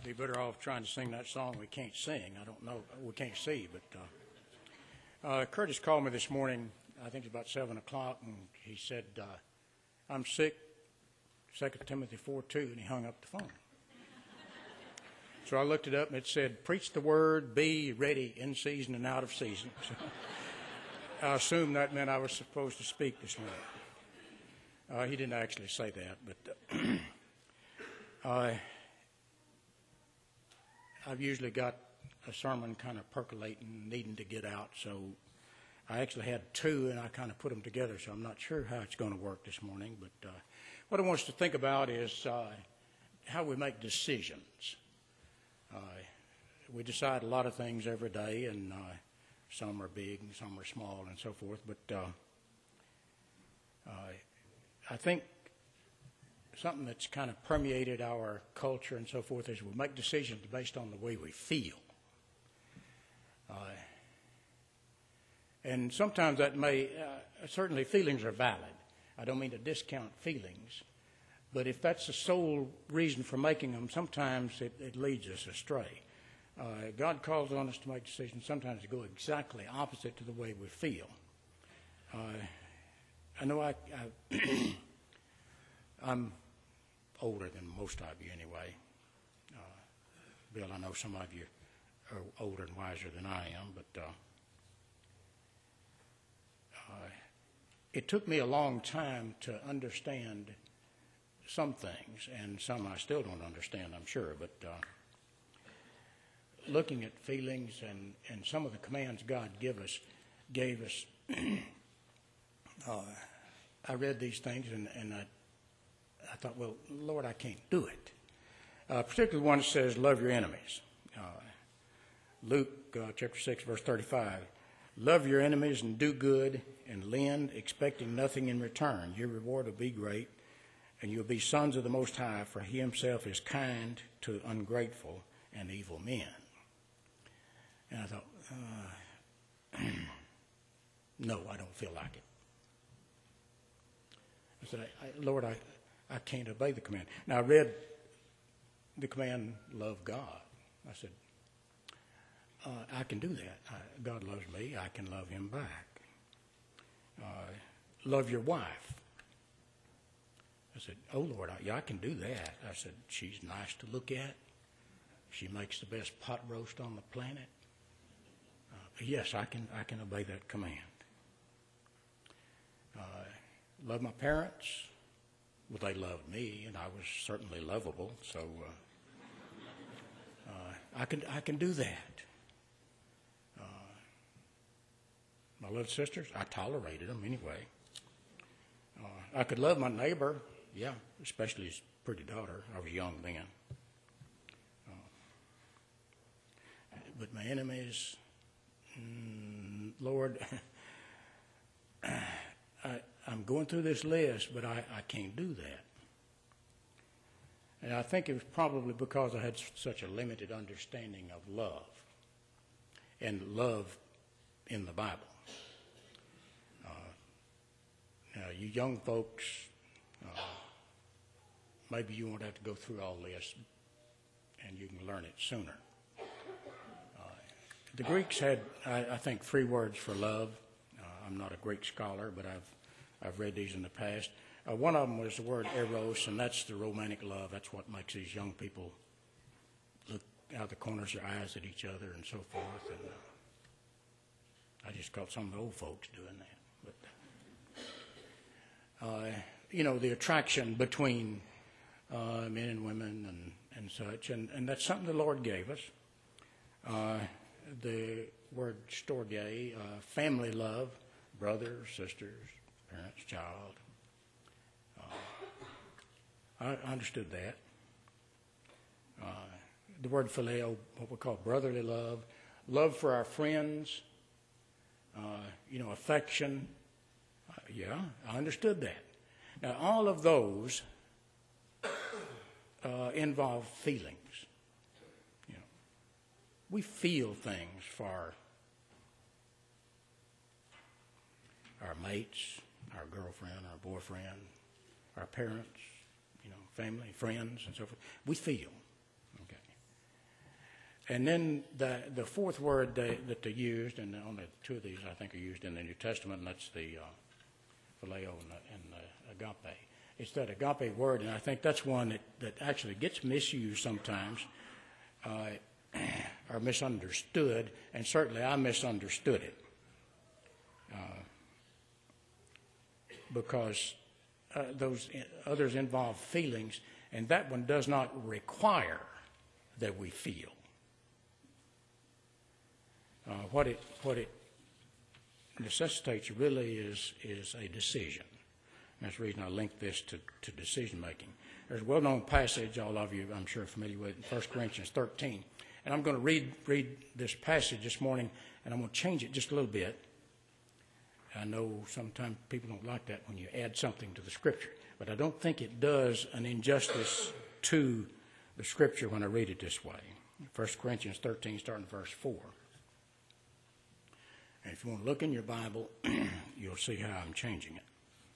might be better off trying to sing that song we can't sing. I don't know. We can't see. But Curtis called me this morning, I think it's about 7 o'clock, and he said, I'm sick, 2 Timothy 4:2, and he hung up the phone. So I looked it up, and it said, preach the word, be ready in season and out of season. So I assumed that meant I was supposed to speak this morning. He didn't actually say that, but I've usually got a sermon kind of percolating, needing to get out, so I actually had two, and I kind of put them together, so I'm not sure how it's going to work this morning. But what I want us to think about is how we make decisions. We decide a lot of things every day, and some are big and some are small and so forth, but I think something that's kind of permeated our culture and so forth is we make decisions based on the way we feel. And sometimes that may, certainly feelings are valid. I don't mean to discount feelings, but if that's the sole reason for making them, sometimes it leads us astray. God calls on us to make decisions sometimes to go exactly opposite to the way we feel. I know I'm older than most of you anyway. Bill, I know some of you are older and wiser than I am, but it took me a long time to understand some things, and some I still don't understand, I'm sure, but looking at feelings and some of the commands God gave us, I read these things and I thought, well, Lord, I can't do it. Particularly one that says, love your enemies. Luke chapter 6, verse 35. Love your enemies and do good and lend, expecting nothing in return. Your reward will be great, and you'll be sons of the Most High, for he himself is kind to ungrateful and evil men. And I thought, no, I don't feel like it. I said, Lord, I can't obey the command. Now, I read the command, love God. I said, I can do that. God loves me. I can love him back. Love your wife. I said, oh, Lord, I can do that. I said, she's nice to look at. She makes the best pot roast on the planet. Yes, I can obey that command. Love my parents. Well, they loved me, and I was certainly lovable, so I can do that. My little sisters, I tolerated them anyway. I could love my neighbor, yeah, especially his pretty daughter. I was young then. But my enemies, Lord, I'm going through this list, but I can't do that. And I think it was probably because I had such a limited understanding of love and love in the Bible. Now, you young folks, maybe you won't have to go through all this, and you can learn it sooner. The Greeks had, I think, 3 words for love. I'm not a Greek scholar, but I've read these in the past. One of them was the word eros, and that's the romantic love. That's what makes these young people look out the corners of their eyes at each other and so forth. And I just caught some of the old folks doing that. But the attraction between men and women and such, and that's something the Lord gave us. The word storge, family love, brothers, sisters, parents, child. I understood that. The word phileo, what we call brotherly love, love for our friends, affection. Yeah, I understood that. Now, all of those involve feelings. We feel things for our mates, our girlfriend, our boyfriend, our parents, family, friends, and so forth. We feel, okay. And then the fourth word that they used, and only two of these I think are used in the New Testament, and that's the phileo and the agape. It's that agape word, and I think that's one that actually gets misused sometimes or misunderstood, and certainly I misunderstood it because those others involve feelings, and that one does not require that we feel. What it necessitates really is a decision. And that's the reason I link this to decision making. There's a well-known passage, all of you I'm sure are familiar with, in 1 Corinthians 13. And I'm going to read this passage this morning, and I'm going to change it just a little bit. I know sometimes people don't like that when you add something to the Scripture, but I don't think it does an injustice to the Scripture when I read it this way. 1 Corinthians 13, starting verse 4. And if you want to look in your Bible, you'll see how I'm changing it.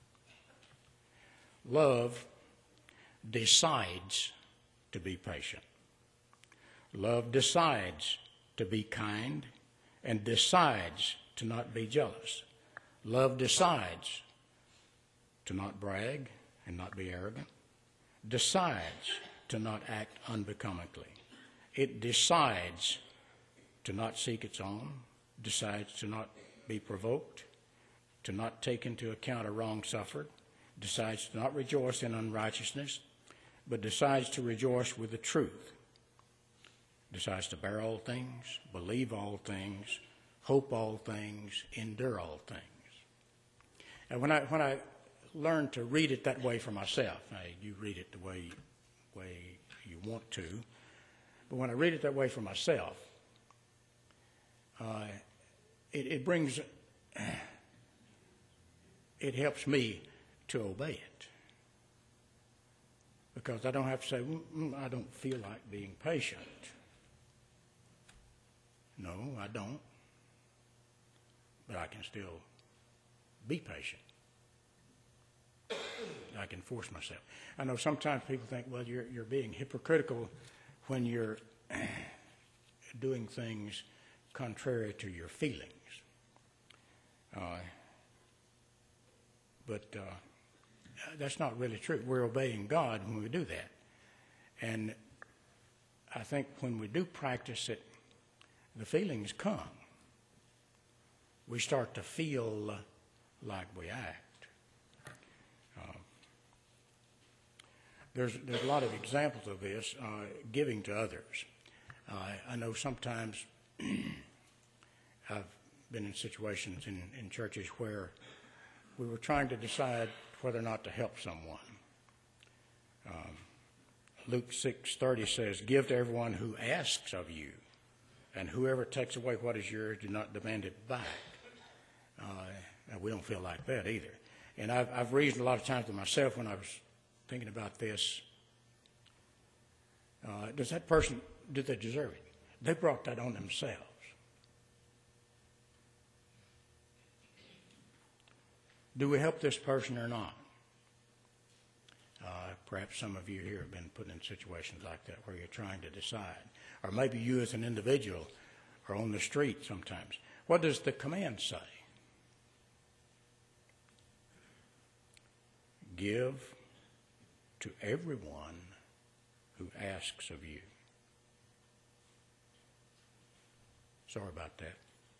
Love decides to be patient. Love decides to be kind and decides to not be jealous. Love decides to not brag and not be arrogant. Decides to not act unbecomingly. It decides to not seek its own. Decides to not be provoked, to not take into account a wrong suffered, decides to not rejoice in unrighteousness, but decides to rejoice with the truth, decides to bear all things, believe all things, hope all things, endure all things. And when I learned to read it that way for myself, now you read it the way you want to, but when I read it that way for myself, it helps me to obey it. Because I don't have to say, I don't feel like being patient. No, I don't. But I can still be patient. I can force myself. I know sometimes people think, well, you're being hypocritical when you're doing things contrary to your feelings. But that's not really true. We're obeying God when we do that. And I think when we do practice it, the feelings come. We start to feel like we act. There's a lot of examples of this, giving to others. I know sometimes I've been in situations in churches where we were trying to decide whether or not to help someone. Luke 6:30 says, "Give to everyone who asks of you, and whoever takes away what is yours, do not demand it back." We don't feel like that either. And I've reasoned a lot of times with myself when I was thinking about this. Does that person, did they deserve it? They brought that on themselves. Do we help this person or not? Perhaps some of you here have been put in situations like that where you're trying to decide. Or maybe you as an individual are on the street sometimes. What does the command say? Give to everyone who asks of you. Sorry about that.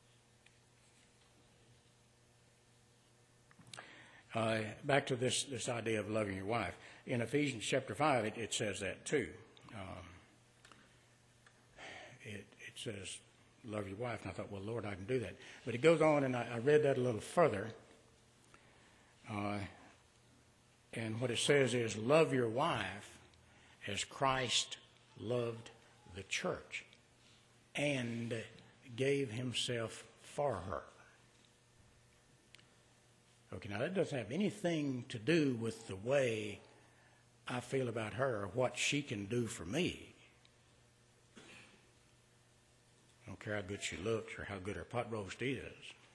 Back to this idea of loving your wife. In Ephesians chapter 5, it says that too. It says, love your wife. And I thought, well, Lord, I can do that. But it goes on, and I read that a little further. And what it says is, love your wife as Christ loved the church and gave himself for her. Okay, now that doesn't have anything to do with the way I feel about her or what she can do for me. I don't care how good she looks or how good her pot roast is.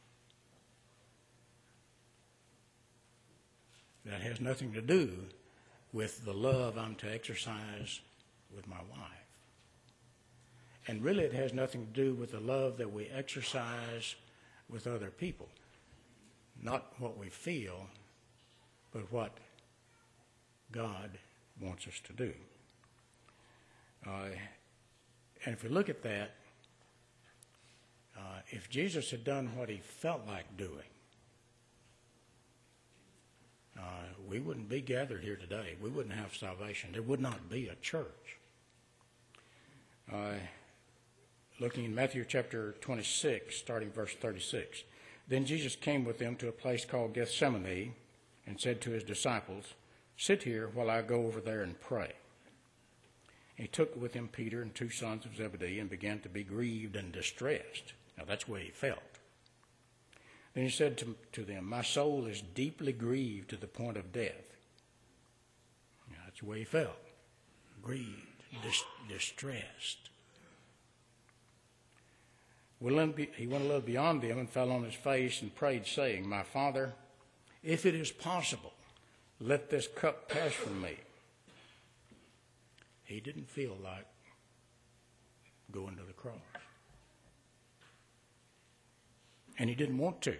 That has nothing to do with the love I'm to exercise with my wife. And really it has nothing to do with the love that we exercise with other people. Not what we feel, but what God wants us to do. And if we look at that, if Jesus had done what he felt like doing, we wouldn't be gathered here today. We wouldn't have salvation. There would not be a church. Looking in Matthew chapter 26, starting verse 36. Then Jesus came with them to a place called Gethsemane and said to his disciples, "Sit here while I go over there and pray." He took with him Peter and 2 sons of Zebedee and began to be grieved and distressed. Now that's the way he felt. Then he said to them, "My soul is deeply grieved to the point of death." Now, that's the way he felt. Grieved, distressed. He went a little beyond them and fell on his face and prayed, saying, "My Father, if it is possible, let this cup pass from me." He didn't feel like going to the cross. And he didn't want to.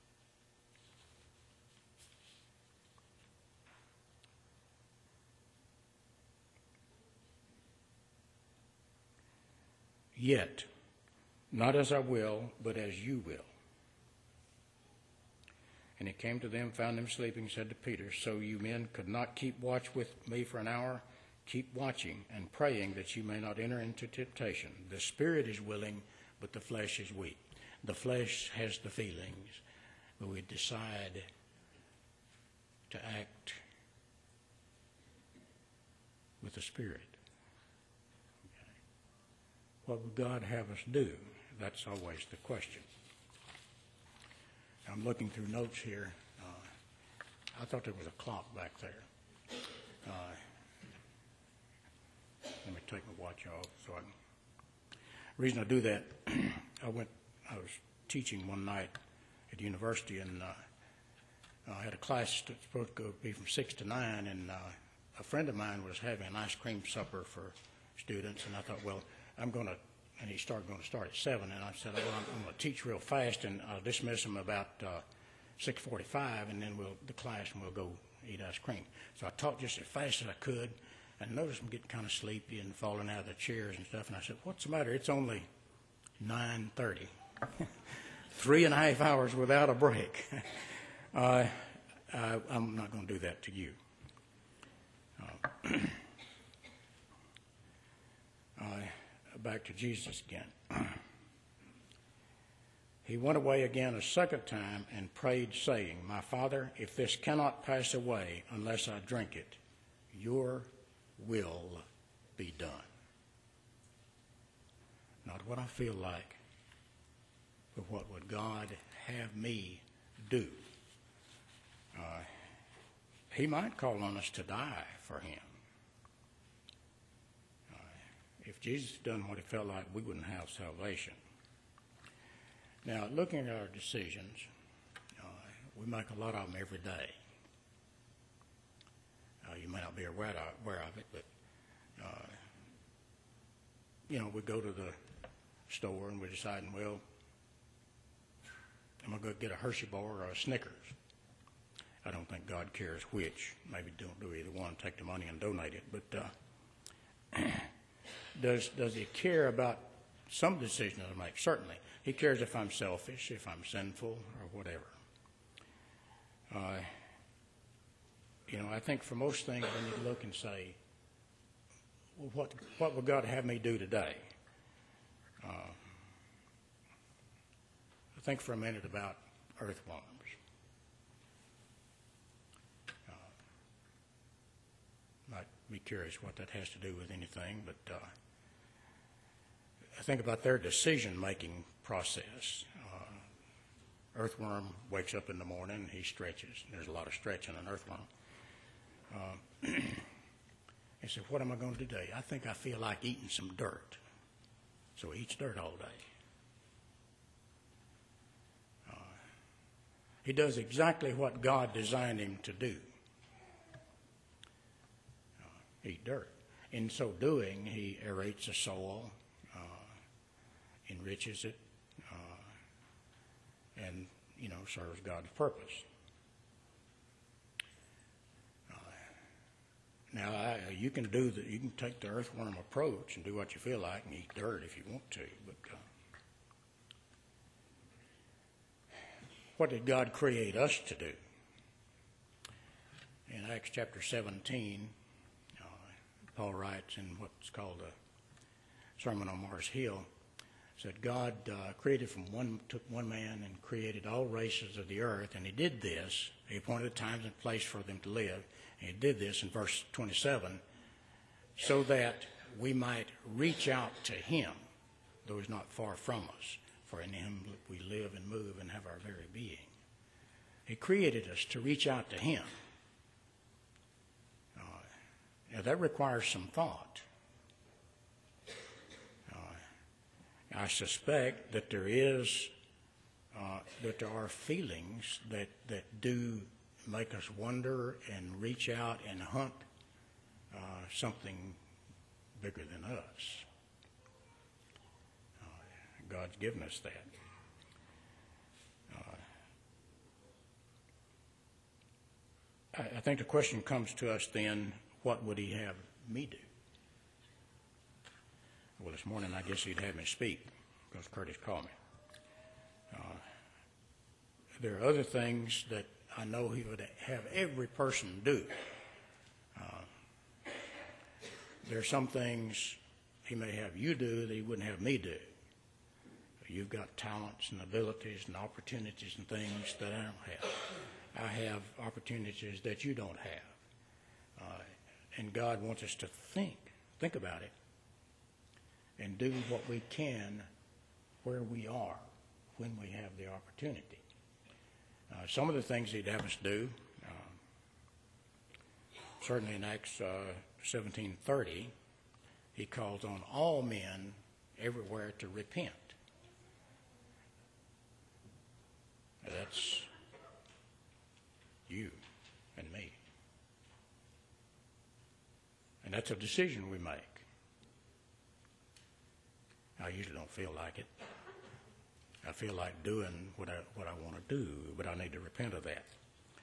Yet, not as I will, but as you will. And he came to them, found them sleeping, said to Peter, "So you men could not keep watch with me for an hour? Keep watching and praying that you may not enter into temptation. The spirit is willing, but the flesh is weak." The flesh has the feelings, but we decide to act with the spirit. Okay. What would God have us do? That's always the question. I'm looking through notes here. I thought there was a clock back there. Let me take my watch off. The reason I do that, I was teaching one night at university, and I had a class that's supposed to be from 6 to 9, and a friend of mine was having an ice cream supper for students, and I thought, well, and he started going to start at 7, and I said, well, I'm going to teach real fast, and I'll dismiss them about 6:45, and then the class, and we'll go eat ice cream. So I taught just as fast as I could, and noticed them getting kind of sleepy and falling out of their chairs and stuff, and I said, "What's the matter? It's only 9:30. 3.5 hours without a break." I'm not going to do that to you. Back to Jesus again. He went away again a second time and prayed, saying, "My Father, if this cannot pass away unless I drink it, your will be done." Not what I feel like, but what would God have me do? He might call on us to die for him. If Jesus had done what he felt like, we wouldn't have salvation. Now, looking at our decisions, we make a lot of them every day. You may not be aware of it, but, we go to the store and we're deciding, well, I'm going to go get a Hershey bar or a Snickers. I don't think God cares which. Maybe don't do either one. Take the money and donate it. But does he care about some decisions I make? Certainly. He cares if I'm selfish, if I'm sinful, or whatever. I think for most things we need to look and say, well, what would God have me do today? I think for a minute about earthworms. Might be curious what that has to do with anything, but I think about their decision-making process. Earthworm wakes up in the morning, he stretches. There's a lot of stretching in an earthworm. He said, "What am I going to do today? I think I feel like eating some dirt." So he eats dirt all day. He does exactly what God designed him to do. Eat dirt. In so doing, he aerates the soil. enriches it, and, serves God's purpose. Now, you can take the earthworm approach and do what you feel like and eat dirt if you want to, but what did God create us to do? In Acts chapter 17, Paul writes in what's called the Sermon on Mars Hill, said God took one man and created all races of the earth, and he did this. He appointed times and place for them to live, and he did this in verse 27, so that we might reach out to him, though he's not far from us, for in him we live and move and have our very being. He created us to reach out to him. Now that requires some thought. I suspect that there are feelings that do make us wonder and reach out and hunt something bigger than us. God's given us that. I think the question comes to us then, what would he have me do? Well, this morning I guess he'd have me speak because Curtis called me. There are other things that I know he would have every person do. There are some things he may have you do that he wouldn't have me do. You've got talents and abilities and opportunities and things that I don't have. I have opportunities that you don't have. And God wants us to think about it, and do what we can where we are when we have the opportunity. Some of the things he'd have us do, certainly in Acts 17:30, he calls on all men everywhere to repent. That's you and me. And that's a decision we make. I usually don't feel like it. I feel like doing what I want to do, but I need to repent of that.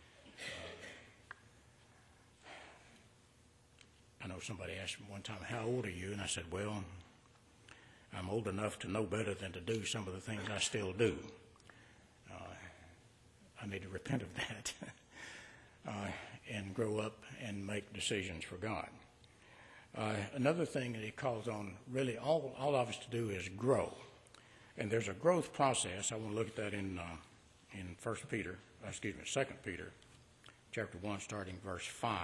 I know somebody asked me one time, how old are you? And I said, well, I'm old enough to know better than to do some of the things I still do. I need to repent of that and grow up and make decisions for God. Another thing that he calls on really all of us to do is grow. And there's a growth process. I want to look at that in 2 Peter chapter 1, starting verse 5.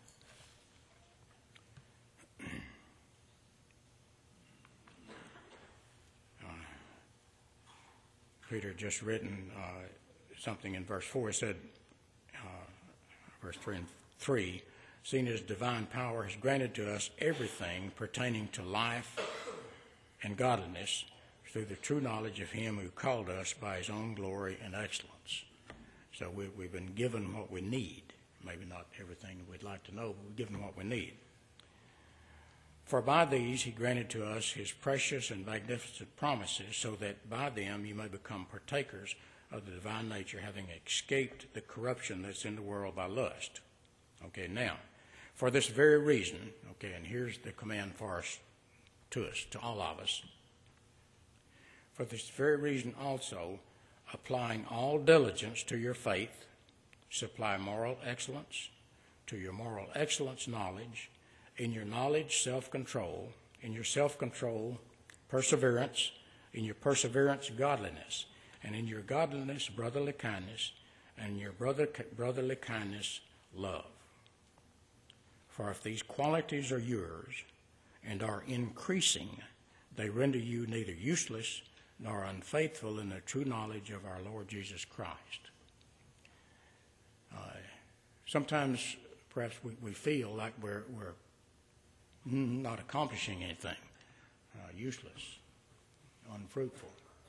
Peter had just written something in verse 4. He said, verse 3 and 3, seeing his divine power has granted to us everything pertaining to life and godliness through the true knowledge of him who called us by his own glory and excellence. So we've been given what we need. Maybe not everything we'd like to know, but we're given what we need. For by these he granted to us his precious and magnificent promises, so that by them you may become partakers of the divine nature, having escaped the corruption that's in the world by lust. Okay, now, for this very reason, okay, and here's the command for us, to all of us. For this very reason also, applying all diligence to your faith, supply moral excellence, to your moral excellence knowledge, in your knowledge self-control, in your self-control perseverance, in your perseverance godliness, and in your godliness brotherly kindness, and in your brotherly kindness love. For if these qualities are yours and are increasing, they render you neither useless nor unfaithful in the true knowledge of our Lord Jesus Christ. Sometimes perhaps we feel like we're not accomplishing anything, useless, unfruitful.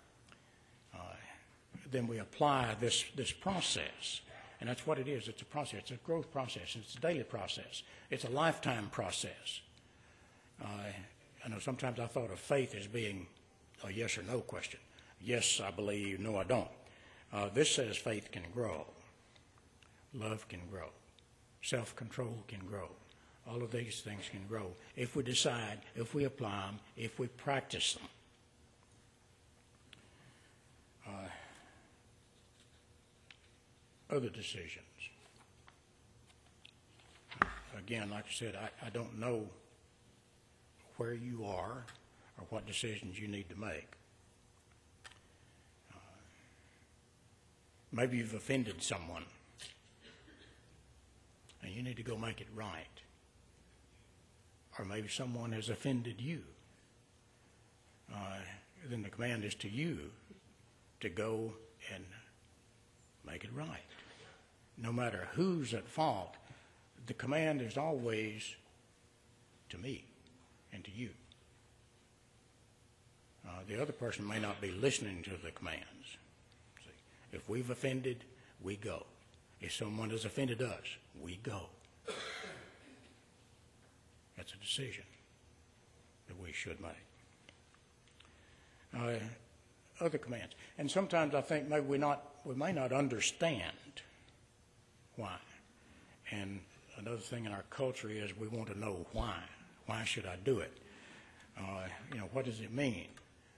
Then we apply this process, and that's what it is. It's a process. It's a growth process. It's a daily process. It's a lifetime process. I know sometimes I thought of faith as being a yes or no question. Yes, I believe. No, I don't. This says faith can grow. Love can grow. Self-control can grow. All of these things can grow if we decide, if we apply them, if we practice them. Other decisions. Again, like I said, I don't know where you are or what decisions you need to make. Maybe you've offended someone and you need to go make it right. Or maybe someone has offended you. Then the command is to you to go and make it right. No matter who's at fault, the command is always to me and to you. The other person may not be listening to the commands. See, if we've offended, we go. If someone has offended us, we go. That's a decision that we should make. Other commands. And sometimes I think maybe we may not understand why. And another thing in our culture is we want to know why. Why should I do it? What does it mean?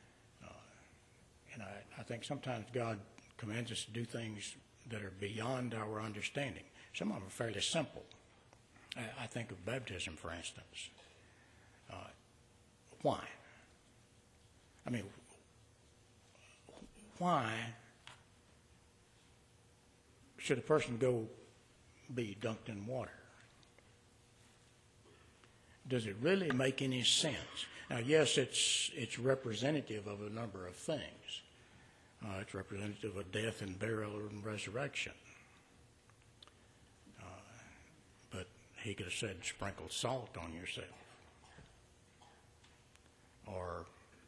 And I think sometimes God commands us to do things that are beyond our understanding. Some of them are fairly simple. I think of baptism, for instance. Why? I mean, why should a person go be dunked in water? Does it really make any sense? Now, yes, it's representative of a number of things. It's representative of death and burial and resurrection. But he could have said, sprinkle salt on yourself. Or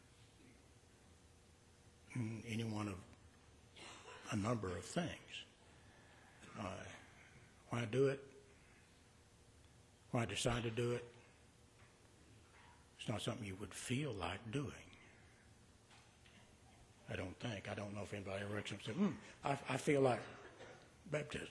any one of a number of things. Why do it? Why decide to do it? It's not something you would feel like doing. I don't think. I don't know if anybody ever looks up and says, I feel like baptism.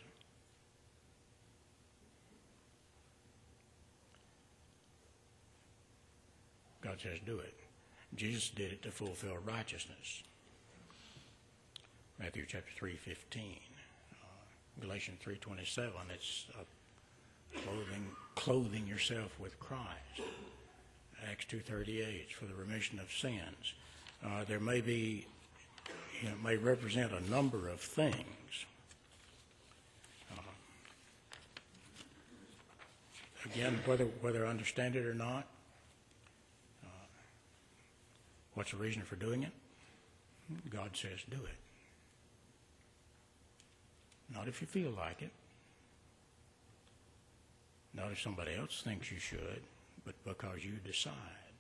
God says do it. Jesus did it to fulfill righteousness. Matthew chapter 3:15. Galatians 3:27. It's clothing yourself with Christ. Acts 2:38 for the remission of sins. There may be, it may represent a number of things. Again, whether I understand it or not, what's the reason for doing it? God says do it. Not if you feel like it. Not if somebody else thinks you should, but because you decide.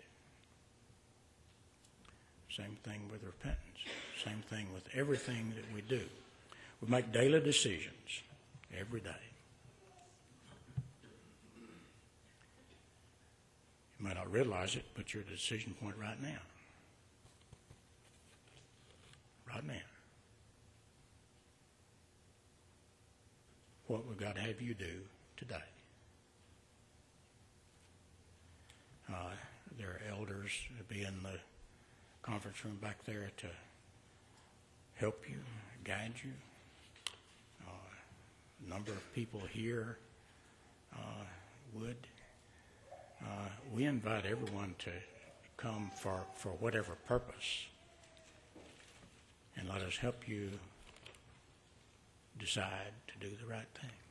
Same thing with repentance. Same thing with everything that we do. We make daily decisions every day. You might not realize it, but you're at a decision point right now. Right now. What would God have you do today? There are elders that be in the conference room back there to help you, guide you. A number of people here would. We invite everyone to come for whatever purpose, and let us help you decide to do the right thing.